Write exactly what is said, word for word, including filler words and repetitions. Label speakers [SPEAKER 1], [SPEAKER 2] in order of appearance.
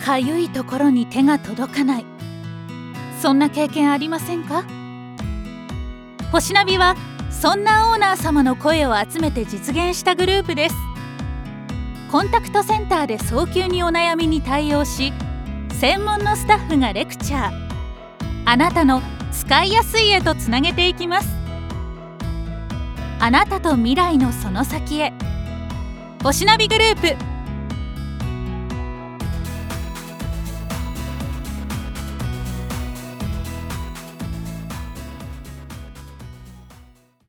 [SPEAKER 1] かゆいところに手が届かない、そんな経験ありませんか？星ナビはそんなオーナー様の声を集めて実現したグループです。コンタクトセンターで早急にお悩みに対応し、専門のスタッフがレクチャー、あなたの使いやすいへとつなげていきます。あなたと未来のその先へ、星ナビグループ。